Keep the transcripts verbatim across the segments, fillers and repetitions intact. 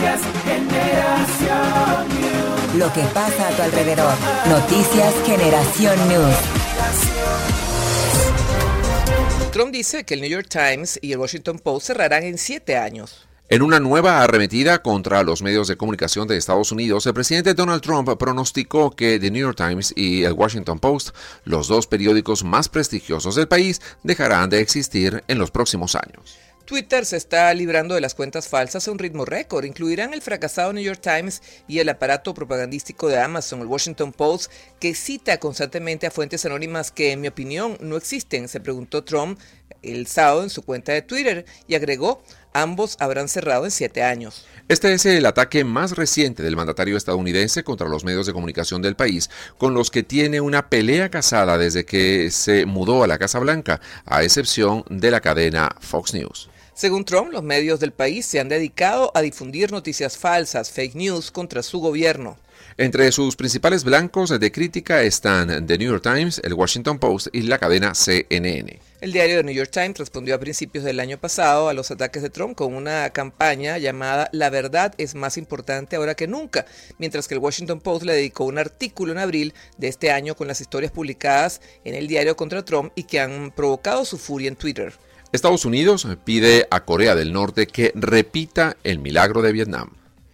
Noticias Generación News. Lo que pasa a tu alrededor. Noticias Generación News. Trump dice que el New York Times y el Washington Post cerrarán en siete años. En una nueva arremetida contra los medios de comunicación de Estados Unidos, el presidente Donald Trump pronosticó que The New York Times y el Washington Post, los dos periódicos más prestigiosos del país, dejarán de existir en los próximos años. Twitter se está librando de las cuentas falsas a un ritmo récord. Incluirán el fracasado New York Times y el aparato propagandístico de Amazon, el Washington Post, que cita constantemente a fuentes anónimas que, en mi opinión, no existen, se preguntó Trump el sábado en su cuenta de Twitter y agregó: ambos habrán cerrado en siete años. Este es el ataque más reciente del mandatario estadounidense contra los medios de comunicación del país, con los que tiene una pelea casada desde que se mudó a la Casa Blanca, a excepción de la cadena Fox News. Según Trump, los medios del país se han dedicado a difundir noticias falsas, fake news, contra su gobierno. Entre sus principales blancos de crítica están The New York Times, el Washington Post y la cadena C N N. El diario The New York Times respondió a principios del año pasado a los ataques de Trump con una campaña llamada "La verdad es más importante ahora que nunca", mientras que el Washington Post le dedicó un artículo en abril de este año con las historias publicadas en el diario contra Trump y que han provocado su furia en Twitter. Estados Unidos pide a Corea del Norte que repita el milagro de Vietnam.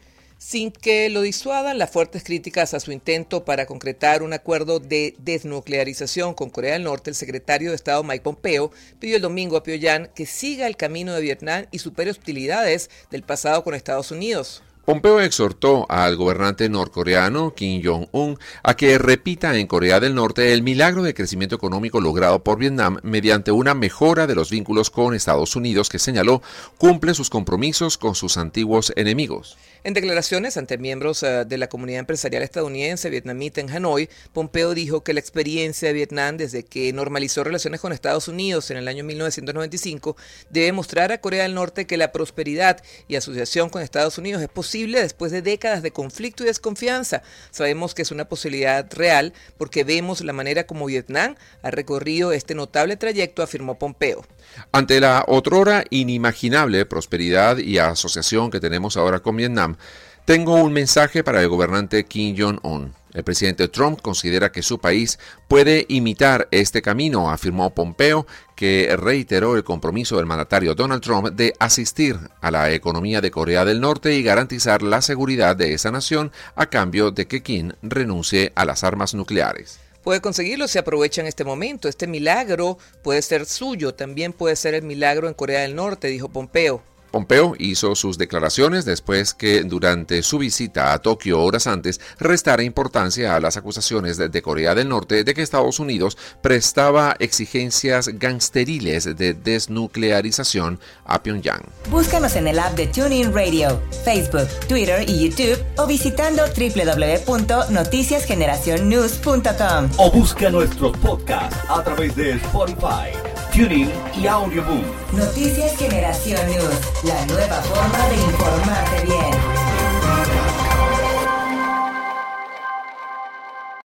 Sin que lo disuadan las fuertes críticas a su intento para concretar un acuerdo de desnuclearización con Corea del Norte, el secretario de Estado Mike Pompeo pidió el domingo a Pyongyang que siga el camino de Vietnam y supere hostilidades del pasado con Estados Unidos. Pompeo exhortó al gobernante norcoreano Kim Jong-un a que repita en Corea del Norte el milagro de crecimiento económico logrado por Vietnam mediante una mejora de los vínculos con Estados Unidos que, señaló, cumple sus compromisos con sus antiguos enemigos. En declaraciones ante miembros uh, de la comunidad empresarial estadounidense vietnamita en Hanoi, Pompeo dijo que la experiencia de Vietnam desde que normalizó relaciones con Estados Unidos en el año mil novecientos noventa y cinco debe mostrar a Corea del Norte que la prosperidad y asociación con Estados Unidos es posible después de décadas de conflicto y desconfianza. Sabemos que es una posibilidad real porque vemos la manera como Vietnam ha recorrido este notable trayecto, afirmó Pompeo. Ante la otrora inimaginable prosperidad y asociación que tenemos ahora con Vietnam, tengo un mensaje para el gobernante Kim Jong-un. El presidente Trump considera que su país puede imitar este camino, afirmó Pompeo, que reiteró el compromiso del mandatario Donald Trump de asistir a la economía de Corea del Norte y garantizar la seguridad de esa nación a cambio de que Kim renuncie a las armas nucleares. Puede conseguirlo si aprovecha en este momento. Este milagro puede ser suyo, también puede ser el milagro en Corea del Norte, dijo Pompeo. Pompeo hizo sus declaraciones después que durante su visita a Tokio horas antes restara importancia a las acusaciones de, de Corea del Norte de que Estados Unidos prestaba exigencias gangsteriles de desnuclearización a Pyongyang. Búscanos en el app de TuneIn Radio, Facebook, Twitter y YouTube o visitando doble u doble u doble u punto noticias generación news punto com. O busca nuestros podcasts a través de Spotify, TuneIn y Audioboom. Noticias Generación News, la nueva forma de informarte bien.